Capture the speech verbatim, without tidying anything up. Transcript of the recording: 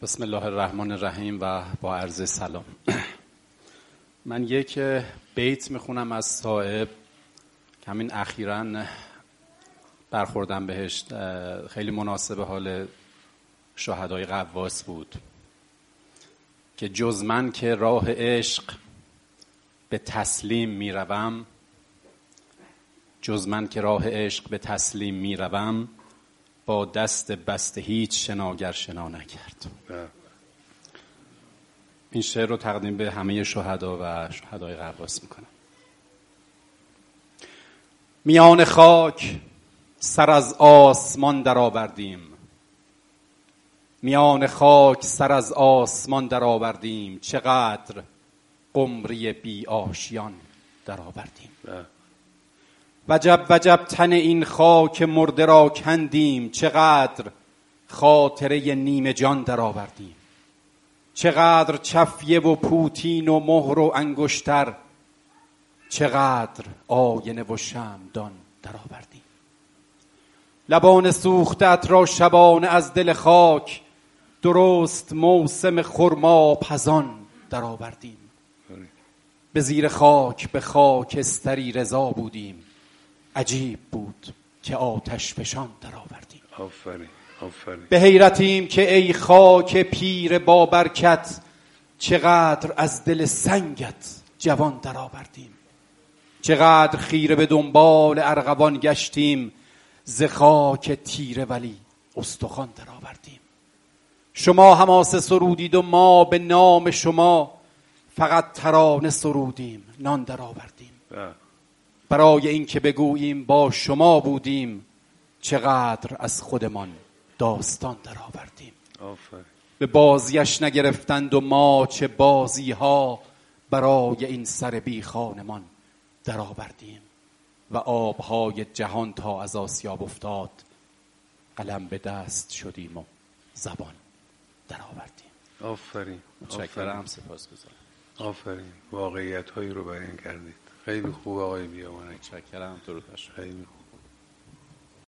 بسم الله الرحمن الرحیم و با عرض سلام. من یک بیت میخونم از صائب که همین اخیراً برخوردم بهش، خیلی مناسب حال شهدای غواص بود که جز من که راه عشق به تسلیم میروم، جز من که راه عشق به تسلیم میروم، با دست بسته هیچ شناگر شنا نکرد. این شعر رو تقدیم به همه شهدا و شهدای غواص میکنم. میان خاک سر از آسمان در آوردیم، میان خاک سر از آسمان در آوردیم، چقدر قمری بی آشیان در آوردیم. وجب وجب تن این خاک مرده را کندیم، چقدر خاطره نیمه جان در آوردیم. چقدر چفیه و پوتین و مهر و انگشتر، چقدر آینه و شمعدان در آوردیم. لبان سوختت را شبانه از دل خاک، درست موسم خرما پزان در آوردیم. به زیر خاک به خاکستری رضا بودیم، عجیب بود که آتش فشان در آوردیم. آفرین آفرین. به حیرتیم که ای خاک پیر با برکت، چقدر از دل سنگت جوان در آوردیم. چقدر خیره به دنبال ارغوان گشتیم، ز خاک تیره ولی استخوان در آوردیم. شما حماسه سرودید و ما به نام شما فقط ترانه سرودیم، نان در آوردیم. برای این که بگوییم با شما بودیم، چقدر از خودمان داستان در آوردیم. آفرین. به بازیش نگرفتند و ما چه بازی ها برای این سر بی خانمان در آوردیم. و آبهای جهان تا از آسیاب افتاد، قلم به دست شدیم و زبان در آوردیم. آفرین. متشکرم، سپاسگزارم. آفرین. واقعیت هایی رو بیان کردید. خیلی خوب آقای بیامرز. متشکرم. درود بر شما. خیلی خوب.